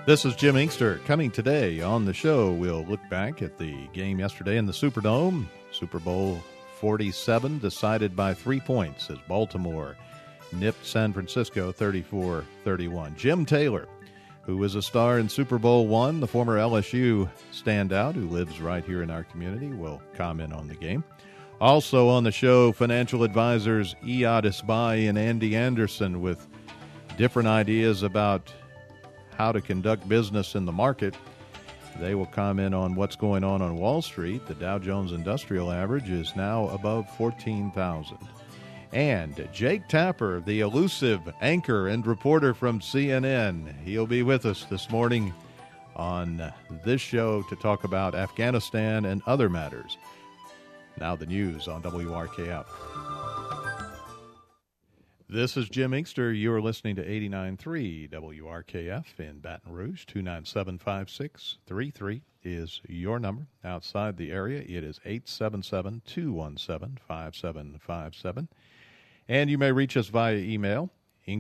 This is Jim Inkster. Coming today on the show, we'll look back at the game yesterday in the Superdome. Super Bowl 47 decided by 3 points as Baltimore nipped San Francisco 34-31. Jim Taylor, who was a star in Super Bowl I, the former LSU standout who lives right here in our community, will comment on the game. Also on the show, financial advisors Iyad Isbai and Andy Anderson with different ideas about how to conduct business in the market. They will comment on what's going on Wall Street. The Dow Jones Industrial Average is now above 14,000. And Jake Tapper, the elusive anchor and reporter from CNN, he'll be with us this morning on this show to talk about Afghanistan and other matters. Now the news on WRKF. This is Jim Inkster. You are listening to 89.3 WRKF in Baton Rouge. 297-5633 is your number. Outside the area, it is 877-217-5757. And you may reach us via email,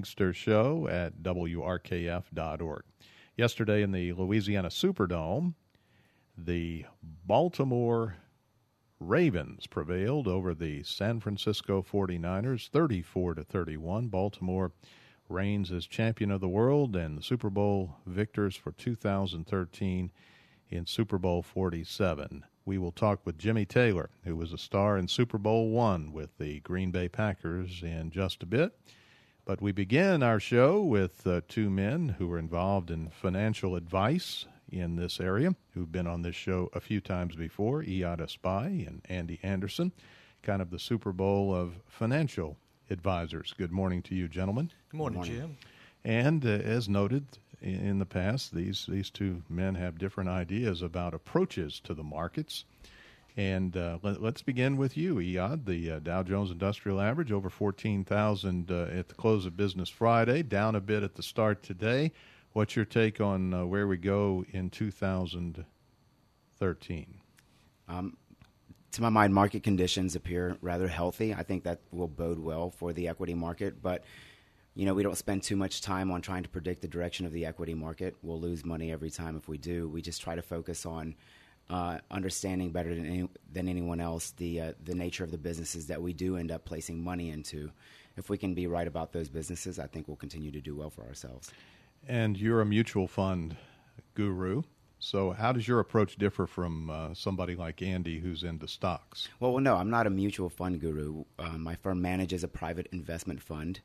inkstershow@wrkf.org. Yesterday in the Louisiana Superdome, the Baltimore Ravens prevailed over the San Francisco 49ers, 34-31. Baltimore reigns as champion of the world and the Super Bowl victors for 2013 in Super Bowl 47. We will talk with Jimmy Taylor, who was a star in Super Bowl I with the Green Bay Packers, in just a bit. But we begin our show with two men who were involved in financial advice in this area, who've been on this show a few times before, Iyad Isbai and Andy Anderson, kind of the Super Bowl of financial advisors. Good morning to you, gentlemen. Good morning, Jim. And as noted in the past, these two men have different ideas about approaches to the markets. And let's begin with you, Iyad. The Dow Jones Industrial Average over 14,000 at the close of business Friday, down a bit at the start today. What's your take on where we go in 2013? To my mind, market conditions appear rather healthy. I think that will bode well for the equity market. But, we don't spend too much time on trying to predict the direction of the equity market. We'll lose money every time if we do. We just try to focus on understanding better than anyone else the nature of the businesses that we do end up placing money into. If we can be right about those businesses, I think we'll continue to do well for ourselves. And you're a mutual fund guru, so how does your approach differ from somebody like Andy who's into stocks? Well, no, I'm not a mutual fund guru. My firm manages a private investment fund.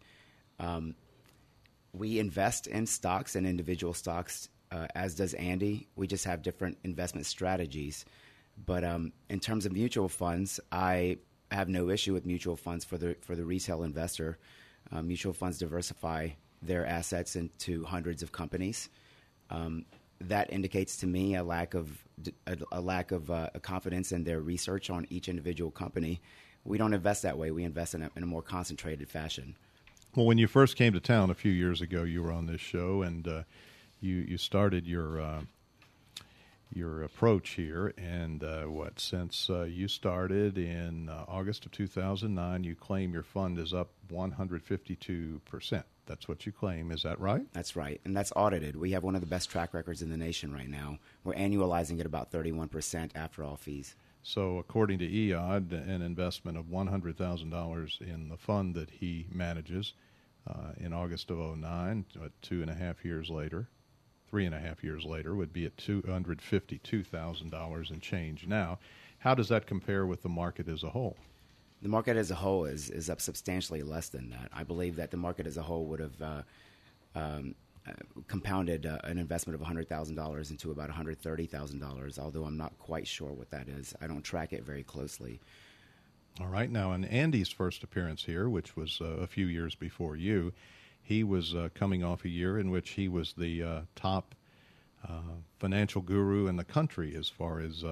We invest in stocks and individual stocks, as does Andy. We just have different investment strategies. But in terms of mutual funds, I have no issue with mutual funds for the retail investor. Mutual funds diversify their assets into hundreds of companies. That indicates to me a lack of confidence in their research on each individual company. We don't invest that way. We invest in a more concentrated fashion. Well, when you first came to town a few years ago, you were on this show, and you started your approach here. And since you started in August of 2009, you claim your fund is up 152%. That's what you claim. Is that right? That's right, and that's audited. We have one of the best track records in the nation right now. We're annualizing at about 31% after all fees. So according to Iyad, an investment of $100,000 in the fund that he manages in August of 2009, 3.5 years later, would be at $252,000 and change now. How does that compare with the market as a whole? The market as a whole is up substantially less than that. I believe that the market as a whole would have compounded an investment of $100,000 into about $130,000, although I'm not quite sure what that is. I don't track it very closely. All right. Now, in Andy's first appearance here, which was a few years before you, he was coming off a year in which he was the top financial guru in the country as far as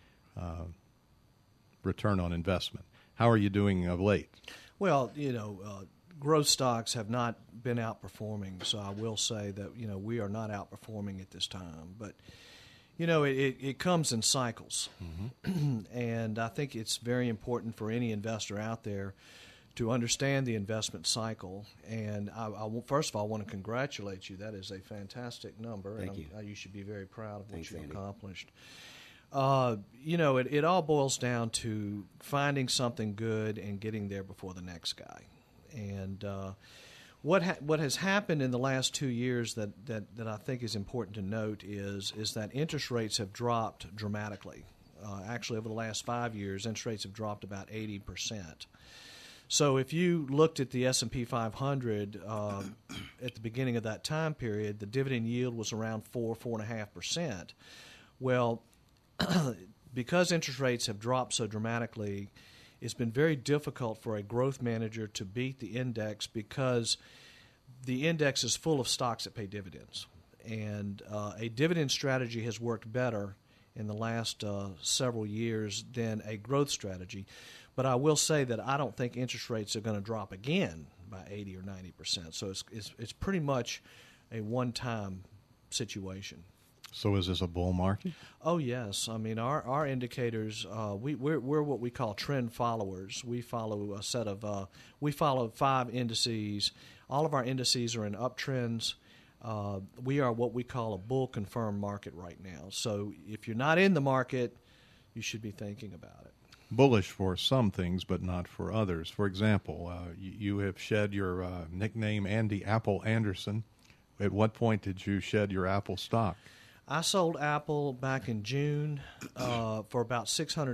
return on investment. How are you doing of late? Well, growth stocks have not been outperforming, so I will say that, we are not outperforming at this time. But, it comes in cycles. Mm-hmm. And I think it's very important for any investor out there to understand the investment cycle. And first of all, I want to congratulate you. That is a fantastic number. Thank you. You should be very proud of what Thanks, you've Andy. accomplished. It all boils down to finding something good and getting there before the next guy. And what has happened in the last 2 years that I think is important to note is that interest rates have dropped dramatically. Actually, over the last 5 years, interest rates have dropped about 80%. So if you looked at the S&P 500 at the beginning of that time period, the dividend yield was around 4.5%. Well, because interest rates have dropped so dramatically, it's been very difficult for a growth manager to beat the index because the index is full of stocks that pay dividends. And a dividend strategy has worked better in the last several years than a growth strategy. But I will say that I don't think interest rates are going to drop again by 80 or 90%. So it's pretty much a one-time situation. So is this a bull market? Oh yes, I mean our indicators. We're what we call trend followers. We follow a set of we follow 5 indices. All of our indices are in uptrends. We are what we call a bull confirmed market right now. So if you're not in the market, you should be thinking about it. Bullish for some things, but not for others. For example, you have shed your nickname Andy Apple Anderson. At what point did you shed your Apple stock? I sold Apple back in June for about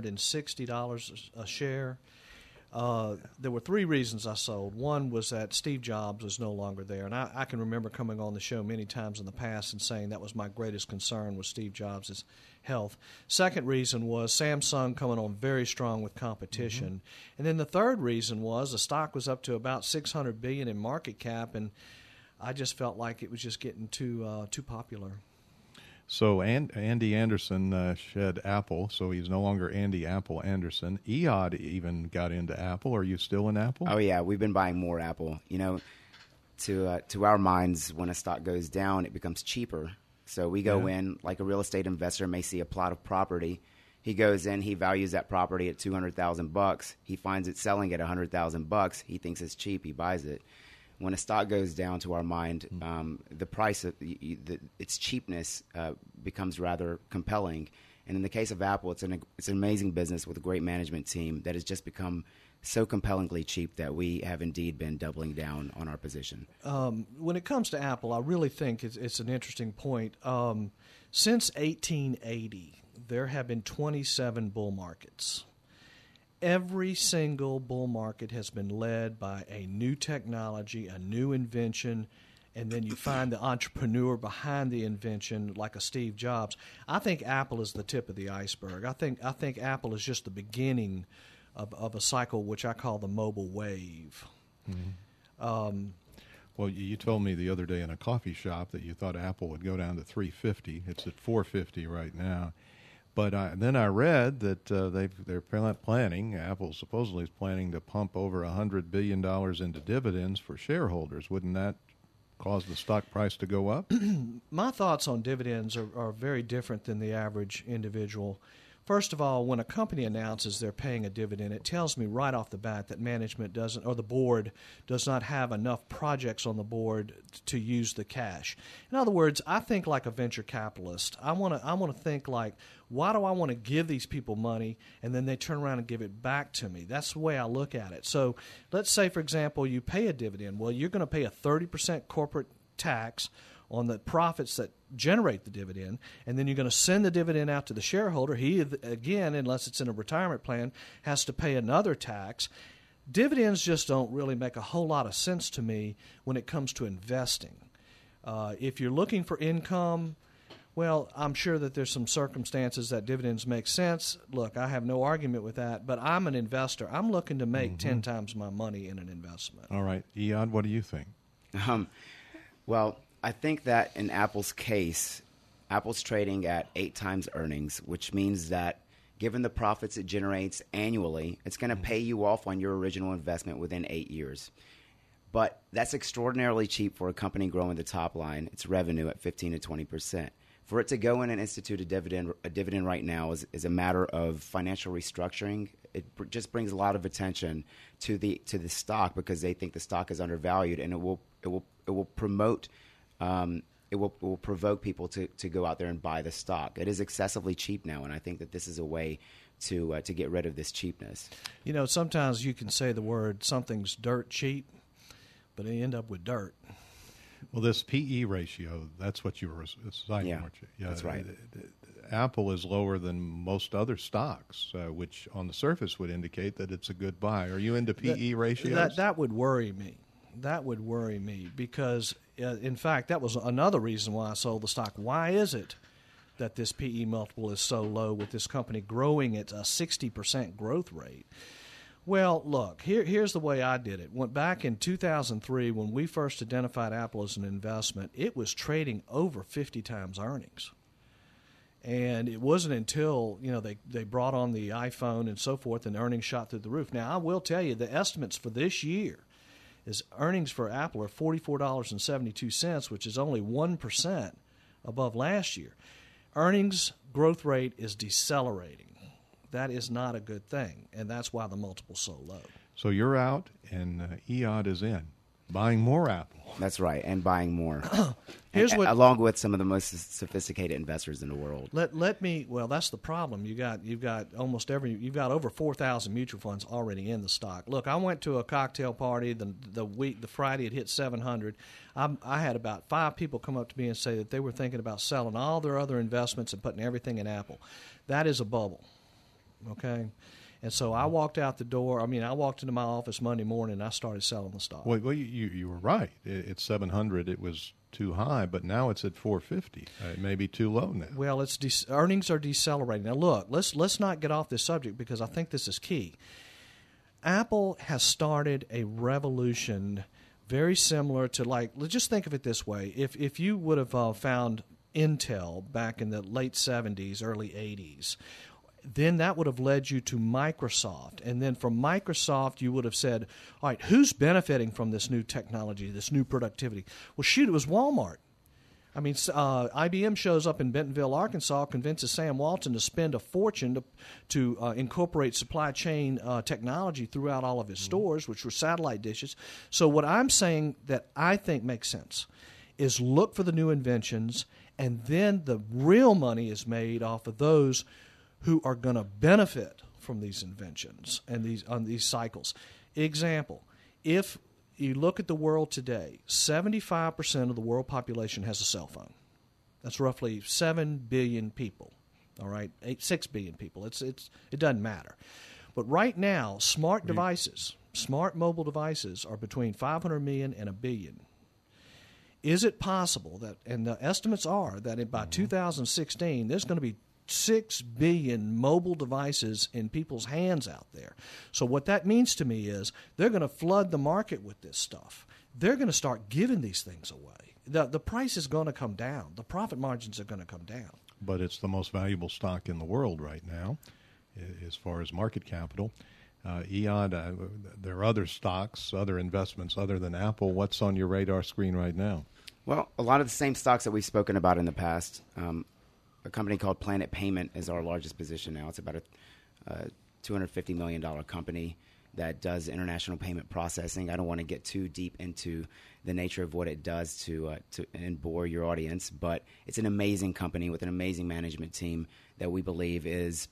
$660 a share. There were 3 reasons I sold. One was that Steve Jobs was no longer there, and I can remember coming on the show many times in the past and saying that was my greatest concern was Steve Jobs' health. Second reason was Samsung coming on very strong with competition. Mm-hmm. And then the third reason was the stock was up to about $600 billion in market cap, and I just felt like it was just getting too popular. So Andy Anderson shed Apple, so he's no longer Andy Apple Anderson. EOD even got into Apple. Are you still in Apple? Oh, yeah. We've been buying more Apple. You know, to our minds, when a stock goes down, it becomes cheaper. So we go in, like a real estate investor may see a plot of property. He goes in, he values that property at $200,000. He finds it selling at $100,000. He thinks it's cheap. He buys it. When a stock goes down, to our mind, the price of its cheapness becomes rather compelling. And in the case of Apple, it's an amazing business with a great management team that has just become so compellingly cheap that we have indeed been doubling down on our position. When it comes to Apple, I really think it's an interesting point. Since 1880, there have been 27 bull markets. Every single bull market has been led by a new technology, a new invention, and then you find the entrepreneur behind the invention, like a Steve Jobs. I think Apple is the tip of the iceberg. I think Apple is just the beginning of a cycle which I call the mobile wave. Mm-hmm. Well, you told me the other day in a coffee shop that you thought Apple would go down to $350. It's at $450 right now. But then I read that they're planning, Apple supposedly is planning to pump over $100 billion into dividends for shareholders. Wouldn't that cause the stock price to go up? My thoughts on dividends are very different than the average individual. First of all, when a company announces they're paying a dividend, it tells me right off the bat that management doesn't, or the board does not have enough projects on the board to use the cash. In other words, I think like a venture capitalist. I want to think like, why do I want to give these people money and then they turn around and give it back to me? That's the way I look at it. So let's say, for example, you pay a dividend. Well, you're going to pay a 30% corporate tax on the profits that generate the dividend, and then you're going to send the dividend out to the shareholder. He, again, unless it's in a retirement plan, has to pay another tax. Dividends just don't really make a whole lot of sense to me when it comes to investing. If you're looking for income, well, I'm sure that there's some circumstances that dividends make sense. Look, I have no argument with that, but I'm an investor. I'm looking to make 10 times my money in an investment. All right. Eon, what do you think? Well, I think that in Apple's case, Apple's trading at 8 times earnings, which means that given the profits it generates annually, it's going to pay you off on your original investment within 8 years. But that's extraordinarily cheap for a company growing the top line, its revenue at 15 to 20%. For it to go in and institute a dividend right now is a matter of financial restructuring just brings a lot of attention to the stock because they think the stock is undervalued, and it will promote. It will provoke people to go out there and buy the stock. It is excessively cheap now, and I think that this is a way to get rid of this cheapness. You know, sometimes you can say the word something's dirt cheap, but you end up with dirt. Well, this PE ratio, that's what you were citing, weren't you? Yeah, that's right. Apple is lower than most other stocks, which on the surface would indicate that it's a good buy. Are you into PE ratios? That would worry me. That would worry me because, in fact, that was another reason why I sold the stock. Why is it that this PE multiple is so low with this company growing at a 60% growth rate? Well, look, here's the way I did it. Went back in 2003 when we first identified Apple as an investment, it was trading over 50 times earnings. And it wasn't until, they brought on the iPhone and so forth and earnings shot through the roof. Now, I will tell you the estimates for this year is earnings for Apple are $44.72, which is only 1% above last year. Earnings growth rate is decelerating. That is not a good thing, and that's why the multiple's so low. So you're out, and EOD is in, buying more Apple. That's right, and buying more. Along with some of the most sophisticated investors in the world. Well, that's the problem. You've got over 4,000 mutual funds already in the stock. Look, I went to a cocktail party the Friday it hit 700. I had about 5 people come up to me and say that they were thinking about selling all their other investments and putting everything in Apple. That is a bubble. Okay? And so I walked out the door. I walked into my office Monday morning and I started selling the stock. Well, you were right. It's 700. It was too high, but now it's at 450. It may be too low now. Well, earnings are decelerating. Now, look, let's not get off this subject because I think this is key. Apple has started a revolution very similar to, let's just think of it this way. If you would have found Intel back in the late 70s, early 80s, then that would have led you to Microsoft. And then from Microsoft, you would have said, all right, who's benefiting from this new technology, this new productivity? Well, shoot, it was Walmart. IBM shows up in Bentonville, Arkansas, convinces Sam Walton to spend a fortune to incorporate supply chain technology throughout all of his stores, which were satellite dishes. So what I'm saying that I think makes sense is look for the new inventions, and then the real money is made off of those who are going to benefit from these inventions and these cycles. Example, if you look at the world today, 75% of the world population has a cell phone. That's roughly 7 billion people, all right, 6 billion people. It doesn't matter. But right now, smart mobile devices are between 500 million and 1 billion. Is it possible that, and the estimates are that by 2016, there's going to be 6 billion mobile devices in people's hands out there. So what that means to me is they're going to flood the market with this stuff. They're going to start giving these things away. The price is going to come down. The profit margins are going to come down. But it's the most valuable stock in the world right now as far as market capital. EOD, there are other stocks, other investments other than Apple. What's on your radar screen right now? Well, a lot of the same stocks that we've spoken about in the past. A company called Planet Payment is our largest position now. It's about a $250 million company that does international payment processing. I don't want to get too deep into the nature of what it does to and bore your audience, but it's an amazing company with an amazing management team that we believe is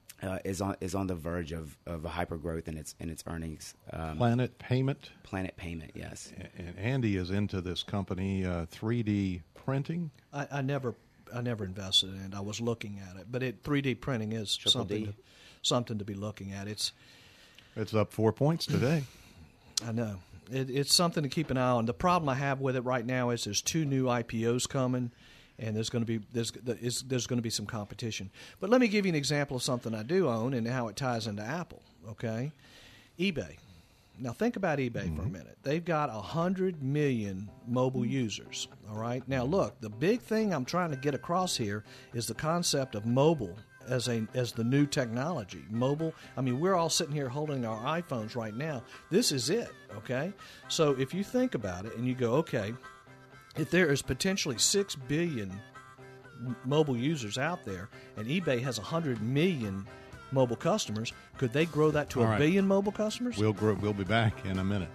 on the verge of a hyper growth in its earnings. Planet Payment. Planet Payment, yes. And Andy is into this company, 3D printing. I never invested in it. I was looking at it, but 3D printing is something to be looking at. It's up 4 points today. I know it's something to keep an eye on. The problem I have with it right now is there's 2 new IPOs coming, and there's going to be some competition. But let me give you an example of something I do own and how it ties into Apple. Okay, eBay. Now think about eBay for a minute. They've got 100 million mobile users. All right. Now look, the big thing I'm trying to get across here is the concept of mobile as the new technology. Mobile. We're all sitting here holding our iPhones right now. This is it. Okay. So if you think about it and you go, okay, if there is potentially 6 billion mobile users out there, and eBay has 100 million mobile customers. Could they grow that to All a right. billion mobile customers? We'll be back in a minute.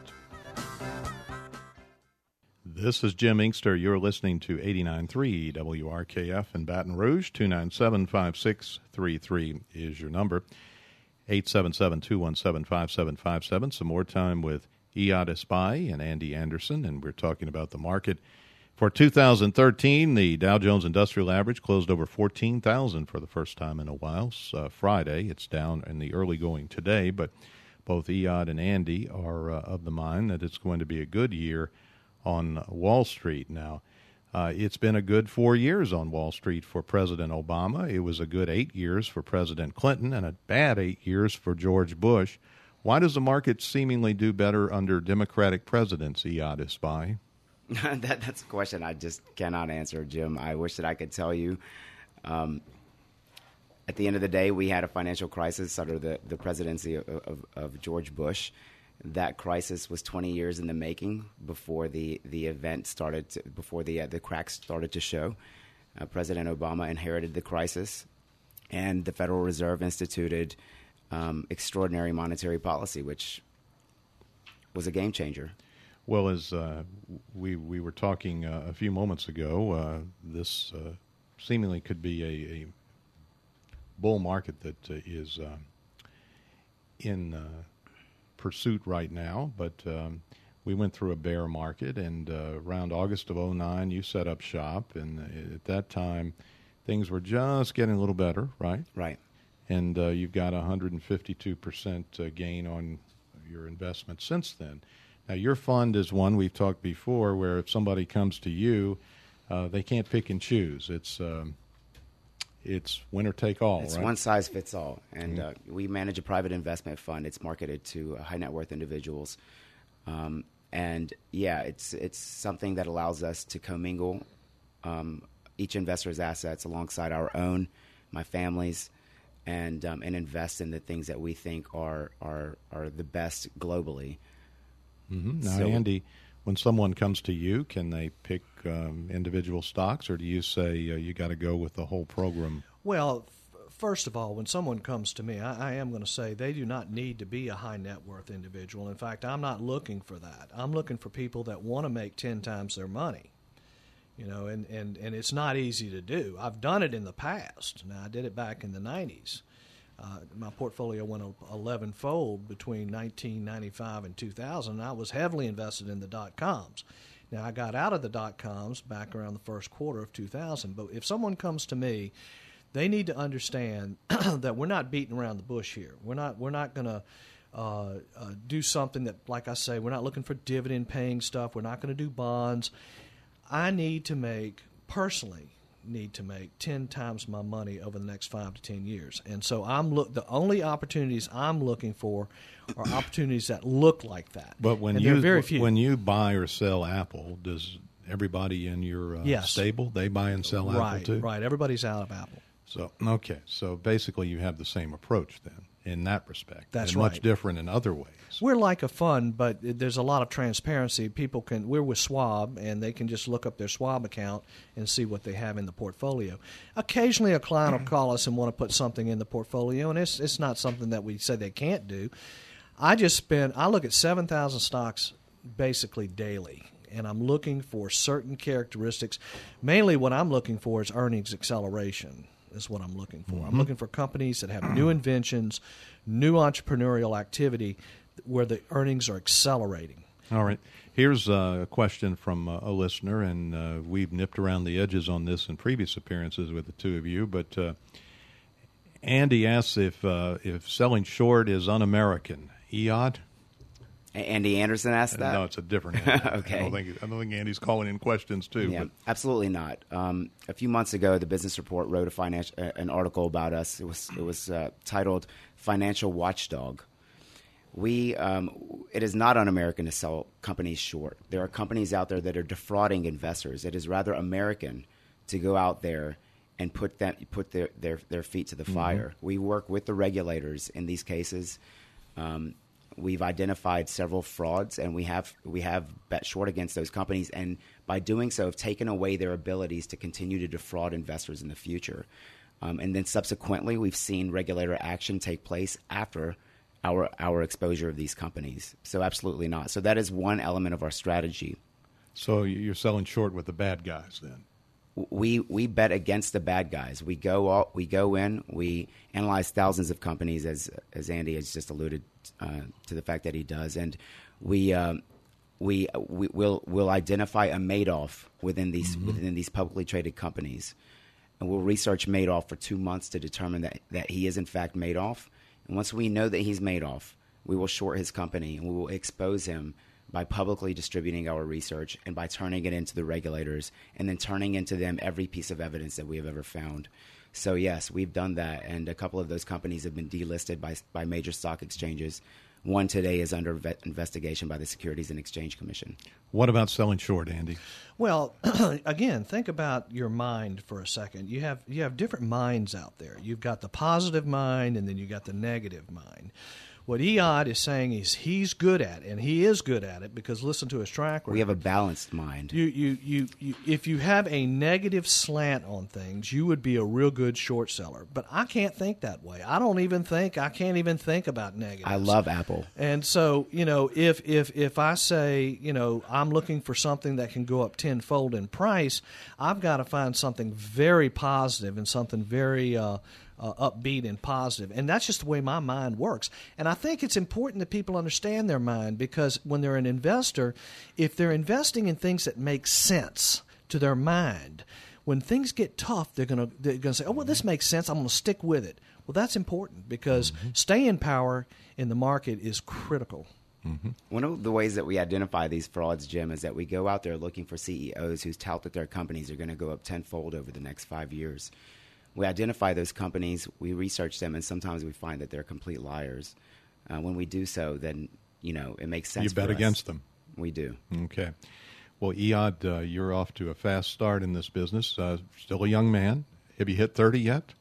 This is Jim Inkster. You're listening to 89.3 WRKF in Baton Rouge. 297-5633 is your number. 877-217-5757. Some more time with Iyad Espai and Andy Anderson, and we're talking about the market. For 2013, the Dow Jones Industrial Average closed over 14,000 for the first time in a while. Friday, it's down in the early going today, but both Iyad and Andy are of the mind that it's going to be a good year on Wall Street. Now, it's been a good 4 years on Wall Street for President Obama. It was a good 8 years for President Clinton and a bad 8 years for George Bush. Why does the market seemingly do better under Democratic presidents, Iyad Espai? That's a question I just cannot answer, Jim. I wish that I could tell you. At the end of the day, we had a financial crisis under the presidency of George Bush. That crisis was 20 years in the making before the event started, before the cracks started to show. President Obama inherited the crisis, and the Federal Reserve instituted extraordinary monetary policy, which was a game changer. Well, as we were talking a few moments ago, this seemingly could be a bull market that is in pursuit right now, but we went through a bear market, and around August of 2009, you set up shop, and at that time, things were just getting a little better, right? Right. And you've got 152% gain on your investment since then. Now, your fund is one we've talked before where if somebody comes to you, they can't pick and choose. It's winner take all, It's right? one size fits all. And we manage a private investment fund. It's marketed to high net worth individuals. And yeah, it's something that allows us to commingle each investor's assets alongside our own, my family's, and invest in the things that we think are the best globally. Mm-hmm. Now, So- Andy, when someone comes to you, can they pick individual stocks, or do you say you got to go with the whole program? Well, first of all, when someone comes to me, I am going to say they do not need to be a high net worth individual. In fact, I'm not looking for that. I'm looking for people that want to make 10 times their money. You know, and it's not easy to do. I've done it in the past. Now, I did it back in the 90s. My portfolio went 11-fold between 1995 and 2000. I was heavily invested in the dot-coms. Now, I got out of the dot-coms back around the first quarter of 2000. But if someone comes to me, they need to understand that we're not beating around the bush here. We're not going to do something that, like I say, we're not looking for dividend-paying stuff. We're not going to do bonds. I personally need to make 10 times my money over the next 5 to 10 years. And so the only opportunities I'm looking for are opportunities that look like that. But when and there are very few. when you buy or sell Apple, does everybody in your Yes. stable, they buy and sell Apple too? Right. Everybody's out of Apple. So, okay. So basically you have the same approach then in that respect. That's and much right. different in other ways. We're like a fund, but there's a lot of transparency. We're with Schwab, and they can just look up their Schwab account and see what they have in the portfolio. Occasionally, a client will call us and want to put something in the portfolio, and it's not something that we say they can't do. I look at 7,000 stocks basically daily, and I'm looking for certain characteristics. Mainly what I'm looking for is earnings acceleration is what I'm looking for. I'm looking for companies that have new inventions, new entrepreneurial activity where the earnings are accelerating. All right. Here's a question from a listener, and we've nipped around the edges on this in previous appearances with the two of you, but Andy asks if selling short is un-American. Iyad? Andy Anderson asked that? No, it's a different Andy. Okay. I don't think Andy's calling in questions too. Yeah, But absolutely not. A few months ago, the Business Report wrote an article about us. It was titled "Financial Watchdog." It is not un-American to sell companies short. There are companies out there that are defrauding investors. It is rather American to go out there and put their feet to the fire. We work with the regulators in these cases. We've identified several frauds, and we have bet short against those companies, and by doing so, have taken away their abilities to continue to defraud investors in the future. And then subsequently, we've seen regulator action take place after our exposure of these companies. So absolutely not. So that is one element of our strategy. So you're selling short with the bad guys then? We bet against the bad guys. We go in. We analyze thousands of companies, as Andy has just alluded to the fact that he does, and we'll identify a Madoff within these publicly traded companies, and we'll research Madoff for 2 months to determine that he is in fact Madoff. And once we know that he's Madoff, we will short his company and we will expose him by publicly distributing our research and by turning it into the regulators and then turning into them every piece of evidence that we have ever found. So yes, we've done that, and a couple of those companies have been delisted by major stock exchanges. One today is under investigation by the Securities and Exchange Commission. What about selling short, Andy? Well, again, think about your mind for a second. You have different minds out there. You've got the positive mind, and then you got the negative mind. What EOD is saying is he's good at it, and he is good at it because listen to his track record. We have a balanced mind. You if you have a negative slant on things, you would be a real good short seller. But I can't think that way. I can't even think about negatives. I love Apple. And so, if I say, I'm looking for something that can go up tenfold in price, I've got to find something very positive and something very upbeat and positive. And that's just the way my mind works. And I think it's important that people understand their mind, because when they're an investor, if they're investing in things that make sense to their mind, when things get tough, they're going to say, oh, well, this makes sense. I'm going to stick with it. Well, that's important because staying power in the market is critical. Mm-hmm. One of the ways that we identify these frauds, Jim, is that we go out there looking for CEOs who tout that their companies are going to go up tenfold over the next 5 years. We identify those companies, we research them, and sometimes we find that they're complete liars. When we do so, then it makes sense. You bet against them. We do. Okay. Well, EOD, you're off to a fast start in this business. Still a young man. Have you hit 30 yet?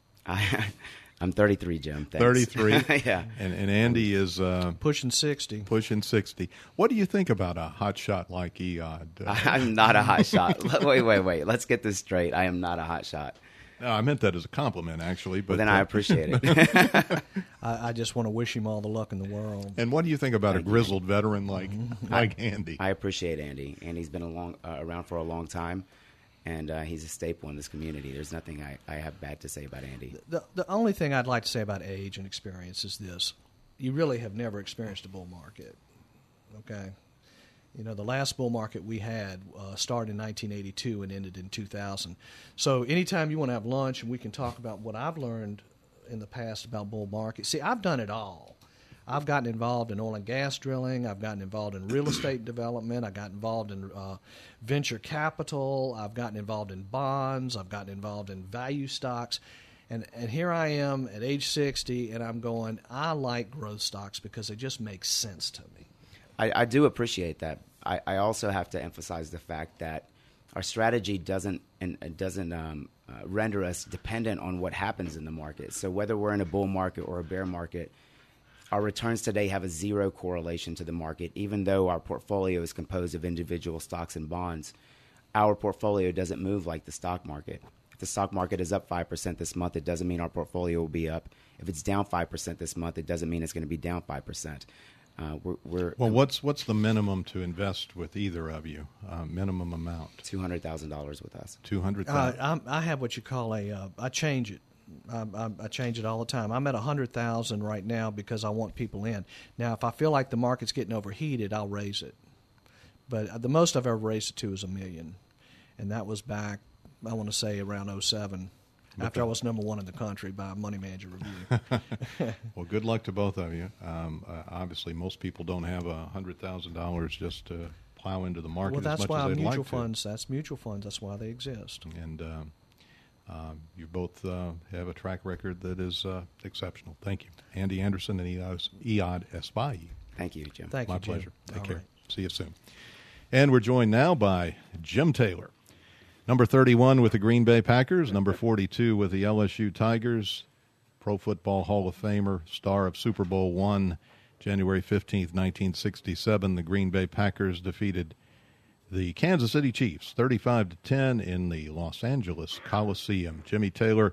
I'm 33, Jim. Thanks. 33? Yeah. And Andy is... pushing 60. Pushing 60. What do you think about a hot shot like EOD? I'm not a hot shot. Wait. Let's get this straight. I am not a hot shot. No, I meant that as a compliment, actually. But then I appreciate it. I just want to wish him all the luck in the world. And what do you think about a grizzled veteran like Andy? I appreciate Andy. Andy's been around for a long time, and he's a staple in this community. There's nothing I have bad to say about Andy. The only thing I'd like to say about age and experience is this. You really have never experienced a bull market, okay? The last bull market we had started in 1982 and ended in 2000. So anytime you want to have lunch and we can talk about what I've learned in the past about bull markets. See, I've done it all. I've gotten involved in oil and gas drilling. I've gotten involved in real estate development. I got involved in venture capital. I've gotten involved in bonds. I've gotten involved in value stocks. And here I am at age 60, and I'm going, I like growth stocks because they just make sense to me. I do appreciate that. I also have to emphasize the fact that our strategy doesn't render us dependent on what happens in the market. So whether we're in a bull market or a bear market, our returns today have a zero correlation to the market. Even though our portfolio is composed of individual stocks and bonds, our portfolio doesn't move like the stock market. If the stock market is up 5% this month, it doesn't mean our portfolio will be up. If it's down 5% this month, it doesn't mean it's going to be down 5%. What's the minimum to invest with either of you? Minimum amount? $200,000 with us. $200,000. I have what you call I change it. I change it all the time. I'm at $100,000 right now because I want people in. Now, if I feel like the market's getting overheated, I'll raise it. But the most I've ever raised it to is $1 million, and that was back, I want to say, around 2007. After I was #1 in the country by Money Manager Review. Well, good luck to both of you. Obviously, most people don't have $100,000 just to plow into the market as much as they'd like to. That's mutual funds. That's why they exist. And you both have a track record that is exceptional. Thank you. Andy Anderson and EOD Espai. Thank you, Jim. Thank you, My Jim. pleasure. Take All care. right. See you soon. And we're joined now by Jim Taylor. Number 31 with the Green Bay Packers, number 42 with the LSU Tigers, Pro Football Hall of Famer, star of Super Bowl I, January 15th, 1967. The Green Bay Packers defeated the Kansas City Chiefs 35-10 in the Los Angeles Coliseum. Jimmy Taylor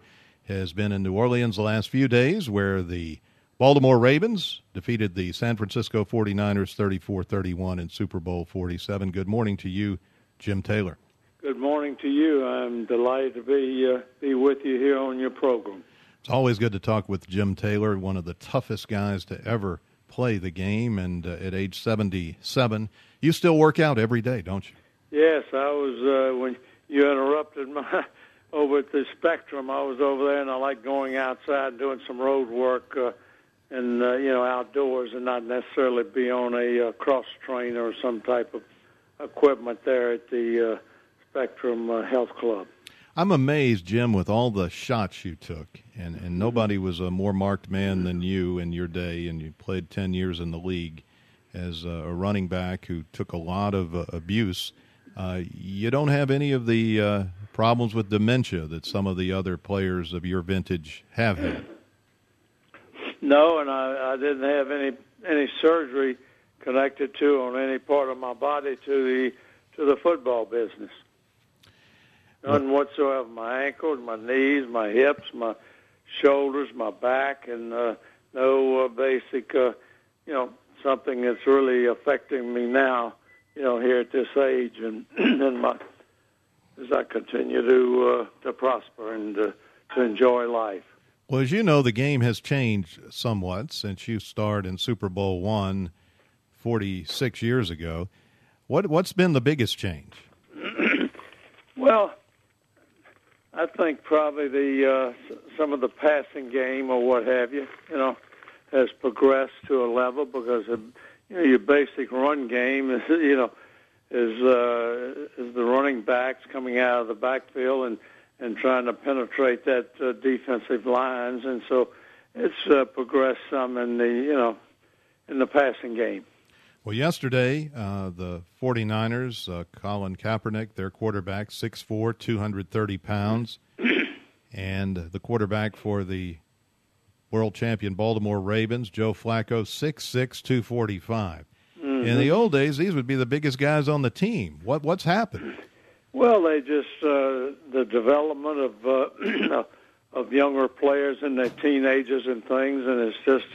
has been in New Orleans the last few days, where the Baltimore Ravens defeated the San Francisco 49ers 34-31 in Super Bowl 47. Good morning to you, Jim Taylor. Good morning to you. I'm delighted to be with you here on your program. It's always good to talk with Jim Taylor, one of the toughest guys to ever play the game, and at age 77, you still work out every day, don't you? Yes, I was, when you interrupted over at the Spectrum, I was over there, and I like going outside doing some road work and outdoors, and not necessarily be on a cross trainer or some type of equipment there at the Spectrum Health Club. I'm amazed, Jim, with all the shots you took, and nobody was a more marked man than you in your day, and you played 10 years in the league as a running back who took a lot of abuse. You don't have any of the problems with dementia that some of the other players of your vintage have had. No, and I didn't have any surgery connected to on any part of my body to the football business. None whatsoever. My ankles, my knees, my hips, my shoulders, my back, and no basic, something that's really affecting me now, here at this age, and as I continue to prosper and to enjoy life. Well, as you know, the game has changed somewhat since you starred in Super Bowl I 46 years ago. What's been the biggest change? Well, I think probably some of the passing game or what have you, has progressed to a level because your basic run game is the running backs coming out of the backfield and trying to penetrate that defensive lines, and so it's progressed some in the passing game. Well, yesterday, the 49ers, Colin Kaepernick, their quarterback, 6'4", 230 pounds, and the quarterback for the world champion Baltimore Ravens, Joe Flacco, 6'6", 245. Mm-hmm. In the old days, these would be the biggest guys on the team. What's happened? Well, they just the development of younger players and their teenagers and things, and it's just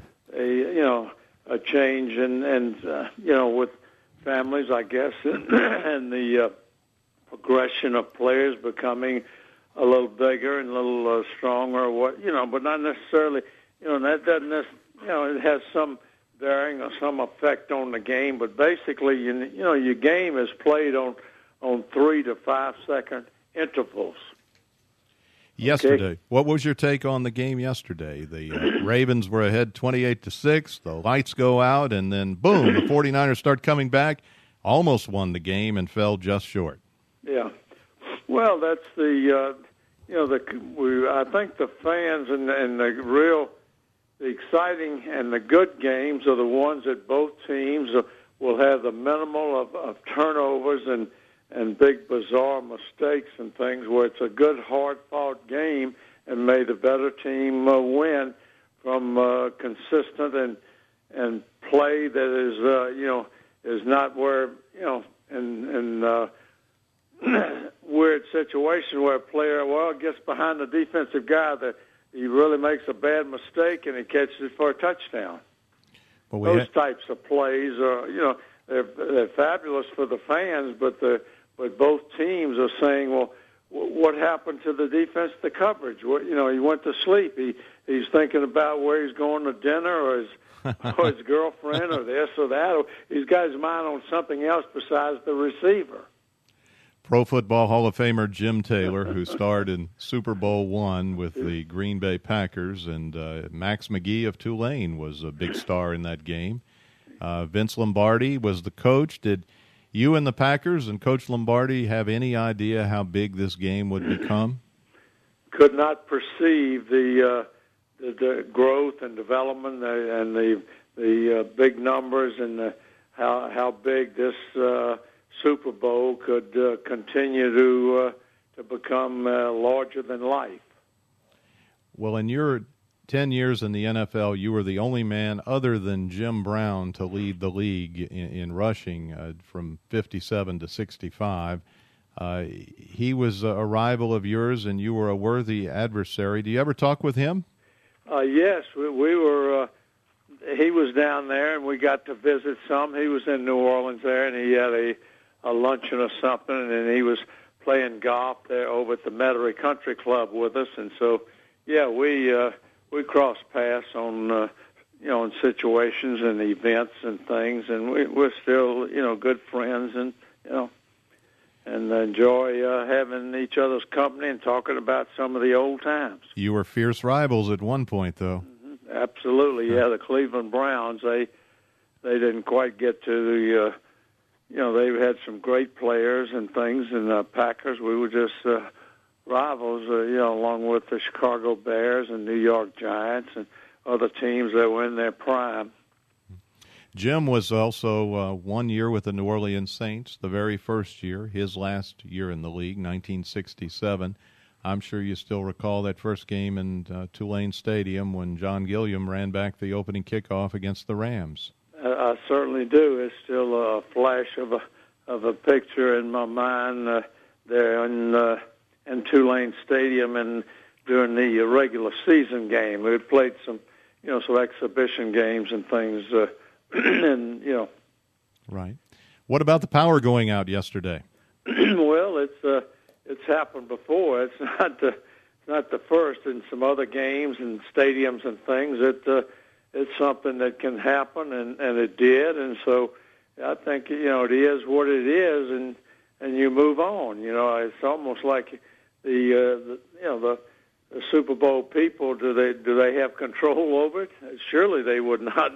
a change and with families, I guess, and the progression of players becoming a little bigger and a little stronger, but not necessarily, that doesn't, it has some bearing or some effect on the game, but basically, your game is played on 3 to 5 second intervals. Yesterday, okay. What was your take on the game yesterday? The Ravens were ahead 28-6. The lights go out, and then boom, the 49ers start coming back. Almost won the game and fell just short. Yeah, well, that's I think the fans and the exciting and the good games are the ones that both teams will have the minimal of turnovers and big bizarre mistakes and things where it's a good hard-fought game and may the better team win from consistent and play that is not where in weird situation where a player gets behind the defensive guy that he really makes a bad mistake and he catches it for a touchdown. Well, those types of plays are they're fabulous for the fans, but both teams are saying, well, what happened to the defense, the coverage? He went to sleep. He's thinking about where he's going to dinner or his girlfriend or this or that. Or he's got his mind on something else besides the receiver. Pro Football Hall of Famer Jim Taylor, who starred in Super Bowl I with the Green Bay Packers, and Max McGee of Tulane was a big star in that game. Vince Lombardi was the coach. Did you and the Packers and Coach Lombardi have any idea how big this game would become? Could not perceive the growth and development and the big numbers and how big this Super Bowl could continue to become larger than life. Well, in your 10 years in the NFL, you were the only man other than Jim Brown to lead the league in rushing from 57 to 65. He was a rival of yours, and you were a worthy adversary. Do you ever talk with him? Yes, we were. He was down there, and we got to visit some. He was in New Orleans there, and he had a luncheon or something, and he was playing golf there over at the Metairie Country Club with us. And so, yeah, we crossed paths on in situations and events and things, and we're still good friends, and and enjoy having each other's company and talking about some of the old times. You were fierce rivals at one point, though. Mm-hmm. Absolutely, yeah. The Cleveland Browns, they didn't quite get to the, they had some great players and things, and the Packers, we were just rivals, along with the Chicago Bears and New York Giants and other teams that were in their prime. Jim was also 1 year with the New Orleans Saints, the very first year, his last year in the league, 1967. I'm sure you still recall that first game in Tulane Stadium when John Gilliam ran back the opening kickoff against the Rams. I certainly do. It's still a flash of a picture in my mind there in Tulane Stadium, and during the regular season game. We played some exhibition games and things. And Right. What about the power going out yesterday? Well, it's happened before. It's not the first. In some other games and stadiums and things, it's something that can happen, and it did. And so I think it is what it is, and you move on. It's almost like the Super Bowl people. Do they have control over it? Surely they would not.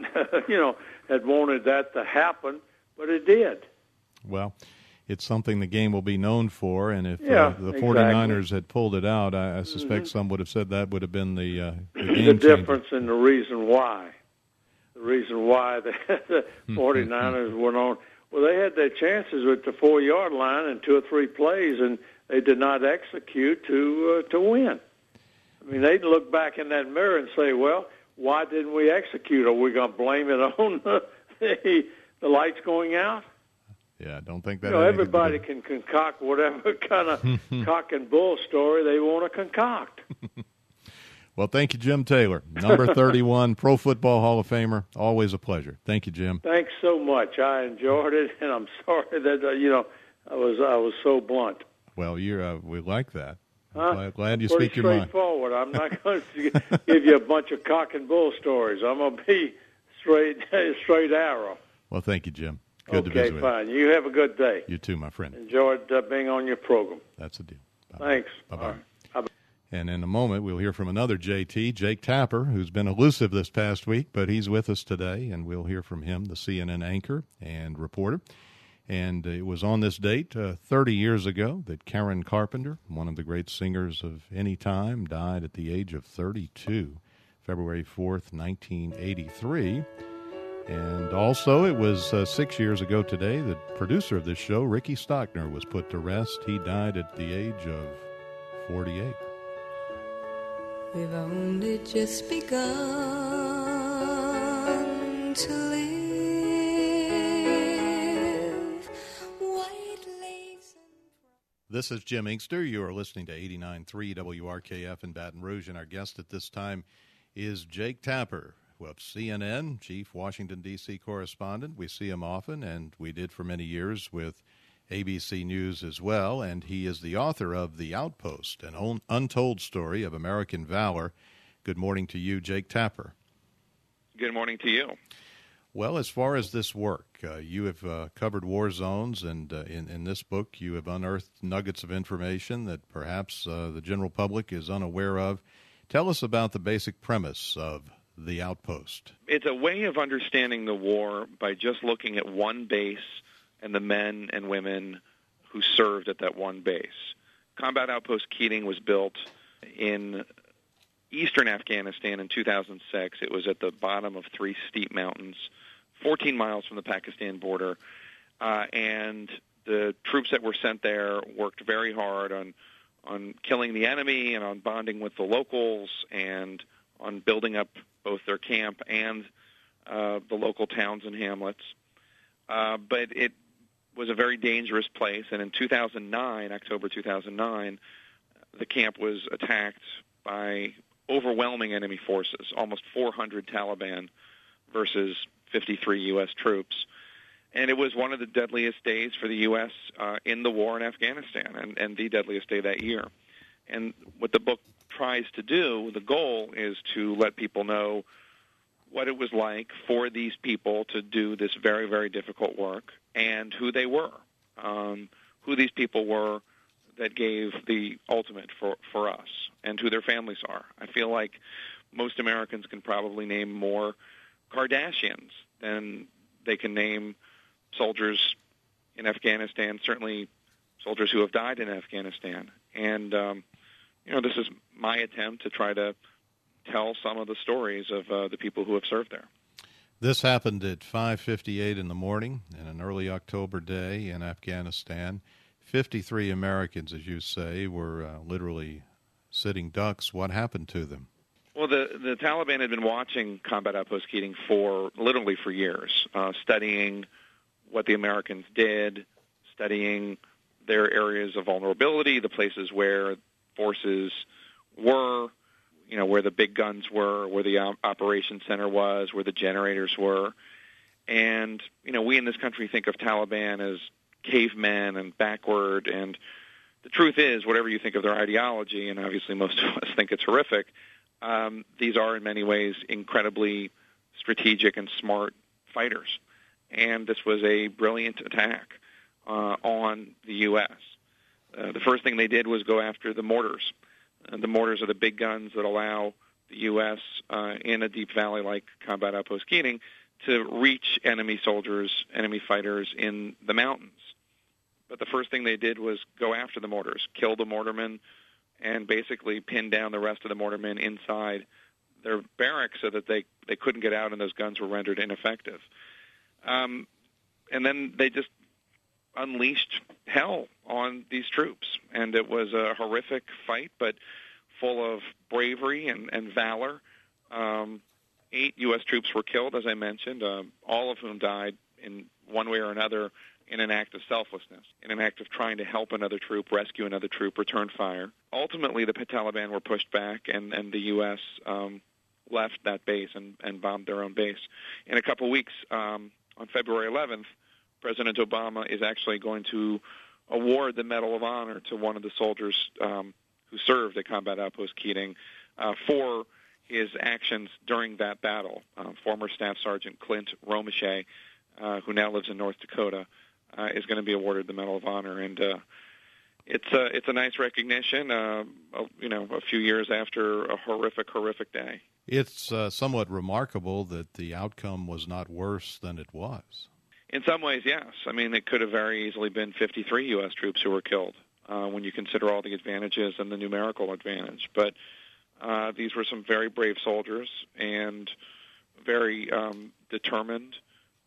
Had wanted that to happen, but it did. Well, it's something the game will be known for, and if the exactly. 49ers had pulled it out, I suspect some would have said that would have been the game the difference in the reason why. The reason why the 49ers went on. Well, they had their chances with the 4-yard line in 2 or 3 plays, and they did not execute to win. I mean, they'd look back in that mirror and say, well, why didn't we execute? Are we going to blame it on the lights going out? Yeah, I don't think that. Everybody can concoct whatever kind of cock and bull story they want to concoct. Well, thank you, Jim Taylor, number 31, Pro Football Hall of Famer. Always a pleasure. Thank you, Jim. Thanks so much. I enjoyed it, and I'm sorry that I was so blunt. Well, we like that. Huh? Glad you speak your mind. Pretty straightforward. I'm not going to give you a bunch of cock and bull stories. I'm going to be straight arrow. Well, thank you, Jim. Good to visit with you. Okay, fine. You have a good day. You too, my friend. Enjoyed being on your program. That's the deal. Bye-bye. Thanks. Bye-bye. Right. Bye-bye. And in a moment, we'll hear from another JT, Jake Tapper, who's been elusive this past week, but he's with us today, and we'll hear from him, the CNN anchor and reporter. And it was on this date 30 years ago that Karen Carpenter, one of the great singers of any time, died at the age of 32, February 4th, 1983. And also it was 6 years ago today that producer of this show, Ricky Stockner, was put to rest. He died at the age of 48. We've only just begun to live. This is Jim Inkster. You are listening to 89.3 WRKF in Baton Rouge, and our guest at this time is Jake Tapper of CNN, chief Washington, D.C. correspondent. We see him often, and we did for many years with ABC News as well, and he is the author of The Outpost, an untold story of American valor. Good morning to you, Jake Tapper. Good morning to you. Well, as far as this work, you have covered war zones, and in this book you have unearthed nuggets of information that perhaps the general public is unaware of. Tell us about the basic premise of The Outpost. It's a way of understanding the war by just looking at one base and the men and women who served at that one base. Combat Outpost Keating was built in eastern Afghanistan in 2006. It was at the bottom of 3 steep mountains, 14 miles from the Pakistan border, and the troops that were sent there worked very hard on killing the enemy and on bonding with the locals and on building up both their camp and the local towns and hamlets. But it was a very dangerous place. And in 2009, October 2009, the camp was attacked by overwhelming enemy forces, almost 400 Taliban versus 53 U.S. troops. And it was one of the deadliest days for the U.S. In the war in Afghanistan, and the deadliest day that year. And what the book tries to do, the goal is to let people know what it was like for these people to do this very, very difficult work and who they were, who these people were that gave the ultimate for us, and who their families are. I feel like most Americans can probably name more Kardashians than they can name soldiers in Afghanistan, certainly soldiers who have died in Afghanistan. And, this is my attempt to try to tell some of the stories of the people who have served there. This happened at 5:58 in the morning in an early October day in Afghanistan. 53 Americans, as you say, were literally sitting ducks. What happened to them? Well, the Taliban had been watching Combat Outpost Keating for years, studying what the Americans did, studying their areas of vulnerability, the places where forces were, where the big guns were, where the operations center was, where the generators were. And, we in this country think of Taliban as cavemen and backward. And the truth is, whatever you think of their ideology, and obviously most of us think it's horrific, these are in many ways incredibly strategic and smart fighters. And this was a brilliant attack on the U.S. The first thing they did was go after the mortars. The mortars are the big guns that allow the U.S. In a deep valley like Combat Outpost Keating to reach enemy soldiers, enemy fighters in the mountains. But the first thing they did was go after the mortars, kill the mortarmen, and basically pin down the rest of the mortarmen inside their barracks so that they couldn't get out and those guns were rendered ineffective. And then they just unleashed hell on these troops. And it was a horrific fight, but full of bravery and valor. 8 U.S. troops were killed, as I mentioned, all of whom died in one way or another in an act of selflessness, in an act of trying to help another troop, rescue another troop, return fire. Ultimately, the Taliban were pushed back, and the U.S. Left that base and bombed their own base. In a couple weeks, on February 11th, President Obama is actually going to award the Medal of Honor to one of the soldiers who served at Combat Outpost Keating for his actions during that battle. Former Staff Sergeant Clint Romeshay, who now lives in North Dakota, is going to be awarded the Medal of Honor, and it's a nice recognition. A few years after a horrific day. It's somewhat remarkable that the outcome was not worse than it was. In some ways, yes. I mean, it could have very easily been 53 U.S. troops who were killed when you consider all the advantages and the numerical advantage. But these were some very brave soldiers and very determined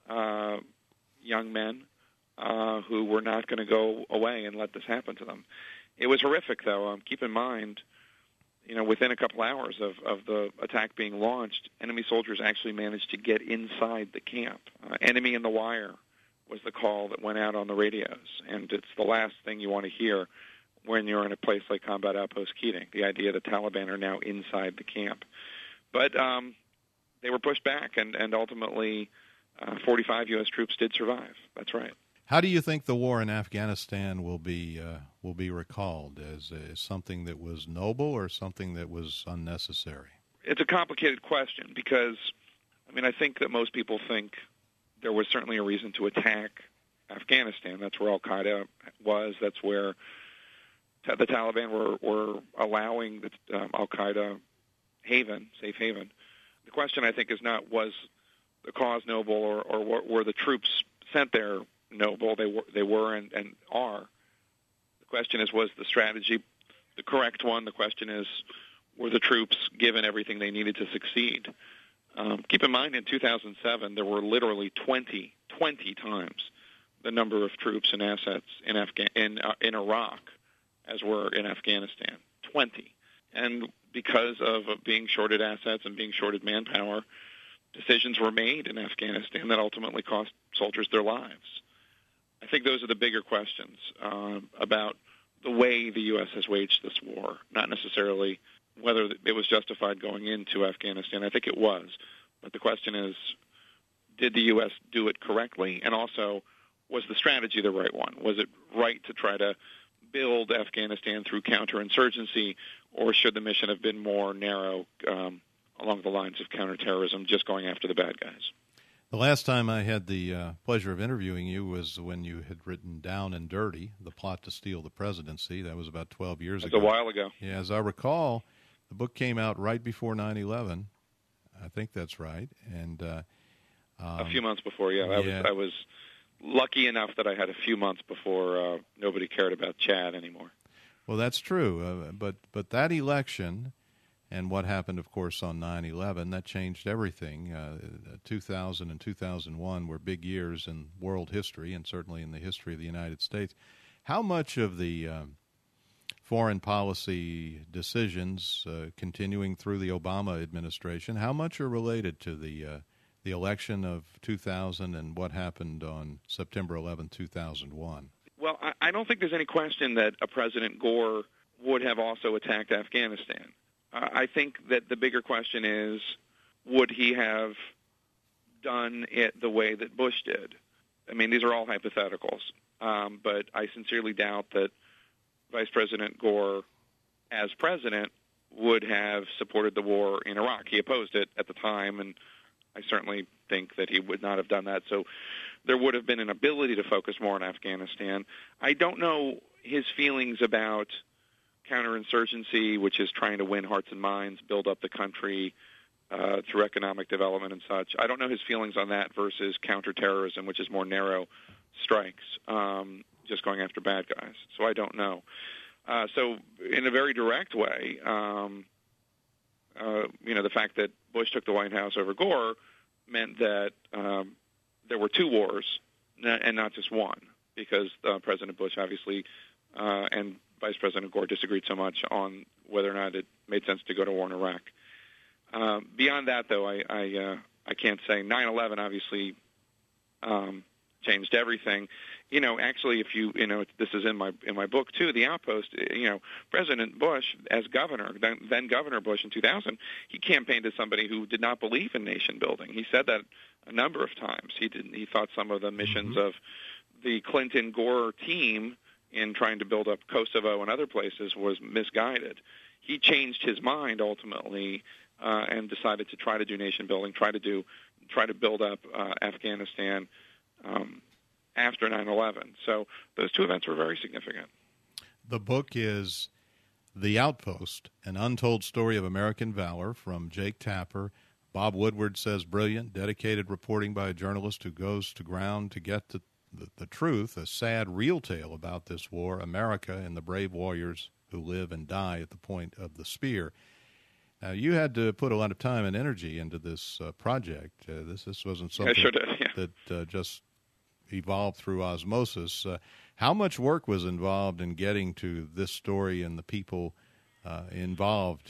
young men who were not going to go away and let this happen to them. It was horrific, though. Keep in mind, within a couple hours of the attack being launched, enemy soldiers actually managed to get inside the camp. Enemy in the wire was the call that went out on the radios, and it's the last thing you want to hear when you're in a place like Combat Outpost Keating, the idea that Taliban are now inside the camp. But they were pushed back, and ultimately 45 U.S. troops did survive. That's right. How do you think the war in Afghanistan will be recalled? As something that was noble or something that was unnecessary? It's a complicated question because, I think that most people think there was certainly a reason to attack Afghanistan. That's where Al-Qaeda was. That's where the Taliban were allowing the Al-Qaeda safe haven. The question, I think, is not was the cause noble or were the troops sent there noble. They were and are. The question is, was the strategy the correct one? The question is, were the troops given everything they needed to succeed? Keep in mind, in 2007, there were literally 20 times the number of troops and assets in Iraq as were in Afghanistan. 20. And because of being shorted assets and being shorted manpower, decisions were made in Afghanistan that ultimately cost soldiers their lives. I think those are the bigger questions about the way the U.S. has waged this war, not necessarily whether it was justified going into Afghanistan. I think it was. But the question is, did the U.S. do it correctly? And also, was the strategy the right one? Was it right to try to build Afghanistan through counterinsurgency, or should the mission have been more narrow along the lines of counterterrorism, just going after the bad guys? The last time I had the pleasure of interviewing you was when you had written Down and Dirty, The Plot to Steal the Presidency. That was about 12 years ago. That's a while ago. Yeah, as I recall, the book came out right before 9/11. I think that's right. And a few months before, yeah. I was lucky enough that I had a few months before nobody cared about Chad anymore. Well, that's true. But that election and what happened, of course, on 9/11, that changed everything. 2000 and 2001 were big years in world history and certainly in the history of the United States. How much of the foreign policy decisions continuing through the Obama administration, how much are related to the election of 2000 and what happened on September 11, 2001? Well, I don't think there's any question that a President Gore would have also attacked Afghanistan. I think that the bigger question is, would he have done it the way that Bush did? I mean, these are all hypotheticals, but I sincerely doubt that Vice President Gore, as president, would have supported the war in Iraq. He opposed it at the time, and I certainly think that he would not have done that. So there would have been an ability to focus more on Afghanistan. I don't know his feelings about counterinsurgency, which is trying to win hearts and minds, build up the country through economic development and such. I don't know his feelings on that versus counterterrorism, which is more narrow strikes, just going after bad guys. So I don't know. So in a very direct way, the fact that Bush took the White House over Gore meant that there were two wars and not just one, because President Bush obviously and Vice President Gore disagreed so much on whether or not it made sense to go to war in Iraq. Beyond that, though, I can't say. 9/11 obviously changed everything. Actually, if this is in my book too. The Outpost. President Bush, as governor, then Governor Bush in 2000, he campaigned as somebody who did not believe in nation building. He said that a number of times. He thought some of the missions of the Clinton-Gore team in trying to build up Kosovo and other places was misguided. He changed his mind ultimately and decided to try to do nation building, try to build up Afghanistan after 9/11. So those two events were very significant. The book is The Outpost, an untold story of American valor, from Jake Tapper. Bob Woodward says brilliant, dedicated reporting by a journalist who goes to ground to get to the truth, a sad, real tale about this war, America, and the brave warriors who live and die at the point of the spear. Now, you had to put a lot of time and energy into this project. This wasn't something I sure did, yeah. that just evolved through osmosis. How much work was involved in getting to this story and the people involved?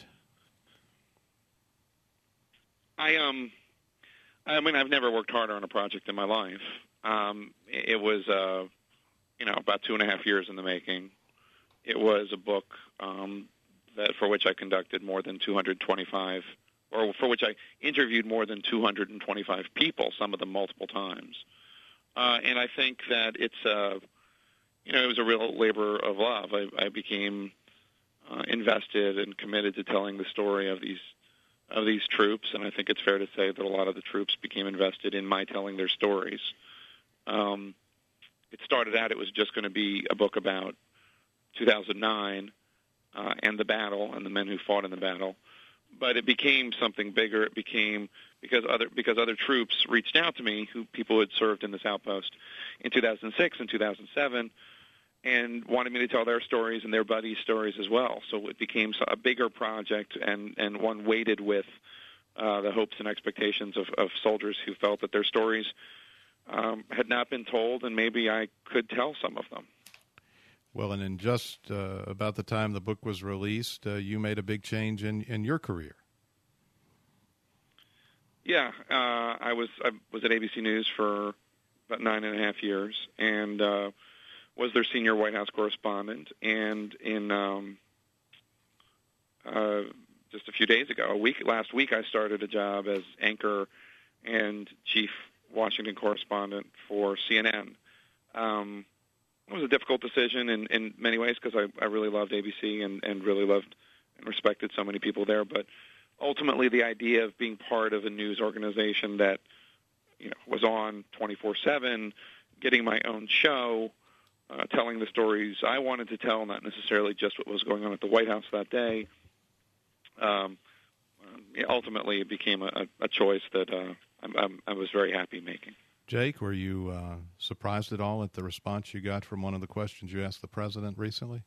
I've never worked harder on a project in my life. It was, about 2.5 years in the making. It was a book for which I conducted more than 225, or for which I interviewed more than 225 people, some of them multiple times. And I think that it was a real labor of love. I became invested and committed to telling the story of these troops, and I think it's fair to say that a lot of the troops became invested in my telling their stories. It started out, it was just going to be a book about 2009 and the battle and the men who fought in the battle, but it became something bigger. It became because other troops reached out to me, people who had served in this outpost in 2006 and 2007, and wanted me to tell their stories and their buddies' stories as well. So it became a bigger project and one weighted with the hopes and expectations of soldiers who felt that their stories had not been told, and maybe I could tell some of them. Well, and in just about the time the book was released, you made a big change in your career. Yeah, I was at ABC News for about 9.5 years, and was their senior White House correspondent. And in just a few days ago, last week, I started a job as anchor and chief Washington correspondent for CNN. It was a difficult decision in many ways because I really loved ABC and really loved and respected so many people there. But ultimately, the idea of being part of a news organization that was on 24/7, getting my own show, telling the stories I wanted to tell, not necessarily just what was going on at the White House that day. Ultimately, it became a choice that I was very happy making. Jake, were you surprised at all at the response you got from one of the questions you asked the president recently?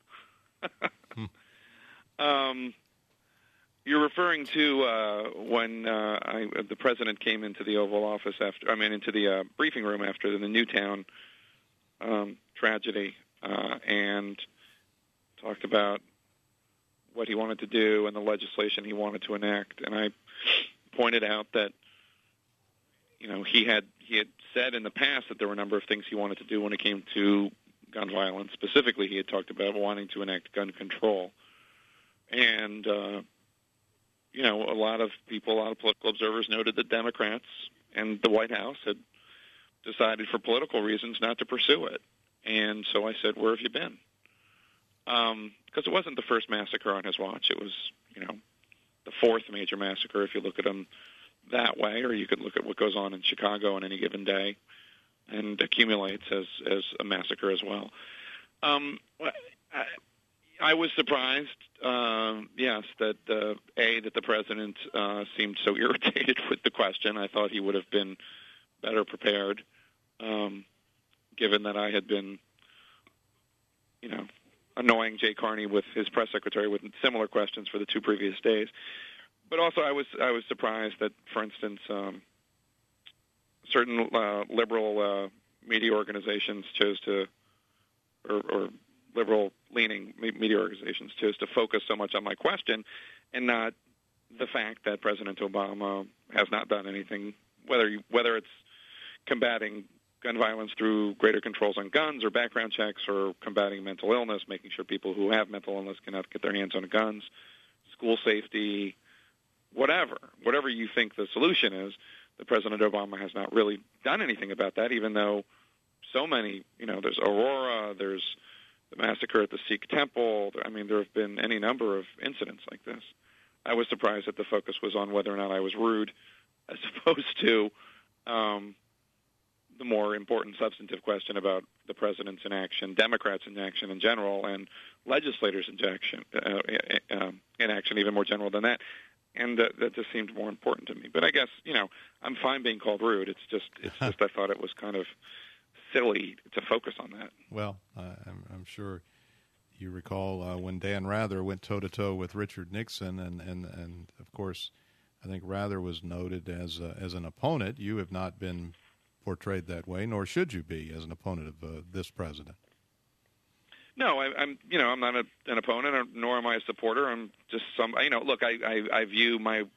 You're referring to when the president came into the Oval Office into the briefing room after the Newtown tragedy, and talked about what he wanted to do and the legislation he wanted to enact. And I pointed out that he had said in the past that there were a number of things he wanted to do when it came to gun violence. Specifically, he had talked about wanting to enact gun control. And, a lot of people, a lot of political observers noted that Democrats and the White House had decided for political reasons not to pursue it. And so I said, where have you been? Because it wasn't the first massacre on his watch. It was, the fourth major massacre, if you look at them that way, or you could look at what goes on in Chicago on any given day and accumulates as a massacre as well. I was surprised, yes, that the president seemed so irritated with the question. I thought he would have been better prepared, given that I had been, annoying Jay Carney with his press secretary with similar questions for the two previous days. But also, I was surprised that, for instance, certain liberal media organizations chose to, or liberal-leaning media organizations chose to focus so much on my question, and not the fact that President Obama has not done anything, whether it's combating gun violence through greater controls on guns or background checks, or combating mental illness, making sure people who have mental illness cannot get their hands on guns, school safety, whatever you think the solution is, that President Obama has not really done anything about that, even though so many, there's Aurora, there's the massacre at the Sikh temple. I mean, there have been any number of incidents like this. I was surprised that the focus was on whether or not I was rude, as opposed to the more important substantive question about the president's inaction, Democrats' inaction in general, and legislators' inaction, inaction even more general than that. And that just seemed more important to me. But I guess, I'm fine being called rude. It's just I thought it was kind of silly to focus on that. Well, I'm sure you recall when Dan Rather went toe-to-toe with Richard Nixon, and of course, I think Rather was noted as an opponent. You have not been portrayed that way, nor should you be as an opponent of this president. No, I'm not an opponent, nor am I a supporter. I'm just look, I view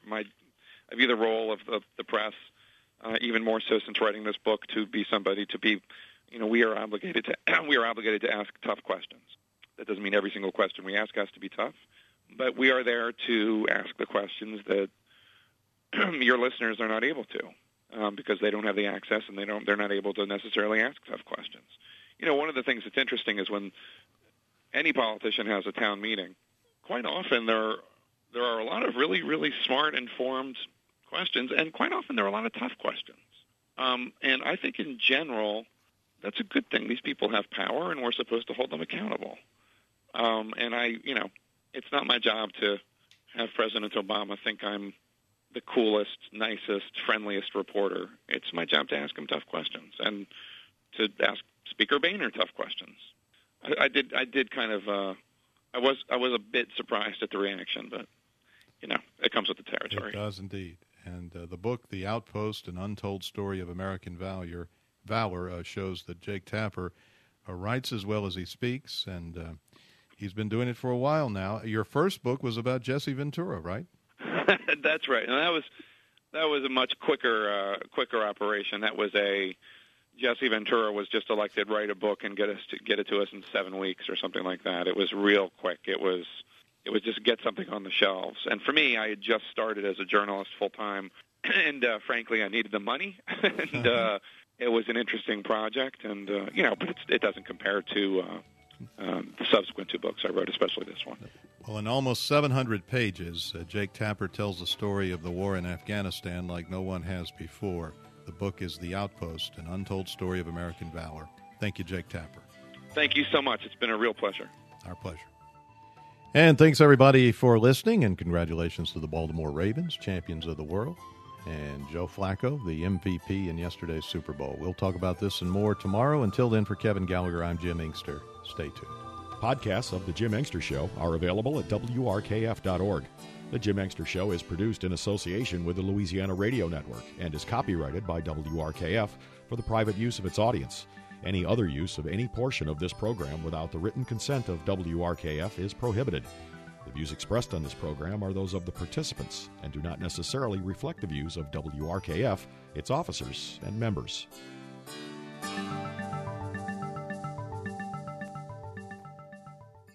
I view the role of the press, even more so since writing this book, to be somebody to be, we are obligated to ask tough questions. That doesn't mean every single question we ask has to be tough, but we are there to ask the questions that your listeners are not able to, because they don't have the access and they're not able to necessarily ask tough questions. One of the things that's interesting is when any politician has a town meeting, quite often there are a lot of really, really smart, informed questions, and quite often there are a lot of tough questions. And I think in general, that's a good thing. These people have power, and we're supposed to hold them accountable. And it's not my job to have President Obama think I'm the coolest, nicest, friendliest reporter. It's my job to ask him tough questions and to ask Speaker Boehner tough questions. I did kind of. I was a bit surprised at the reaction, but it comes with the territory. It does indeed. And the book, The Outpost: An Untold Story of American Valor, shows that Jake Tapper writes as well as he speaks, and he's been doing it for a while now. Your first book was about Jesse Ventura, right? That's right, and that was a much quicker operation. That was a Jesse Ventura was just elected, write a book and get it to us in 7 weeks or something like that. It was real quick. It was just get something on the shelves. And for me, I had just started as a journalist full-time, and frankly, I needed the money. And it was an interesting project, and but it doesn't compare to the subsequent 2 books I wrote, especially this one. Well, in almost 700 pages, Jake Tapper tells the story of the war in Afghanistan like no one has before. The book is The Outpost, an untold story of American valor. Thank you, Jake Tapper. Thank you so much. It's been a real pleasure. Our pleasure. And thanks, everybody, for listening, and congratulations to the Baltimore Ravens, champions of the world, and Joe Flacco, the MVP in yesterday's Super Bowl. We'll talk about this and more tomorrow. Until then, for Kevin Gallagher, I'm Jim Inkster. Stay tuned. Podcasts of The Jim Inkster Show are available at WRKF.org. The Jim Inkster Show is produced in association with the Louisiana Radio Network and is copyrighted by WRKF for the private use of its audience. Any other use of any portion of this program without the written consent of WRKF is prohibited. The views expressed on this program are those of the participants and do not necessarily reflect the views of WRKF, its officers, and members.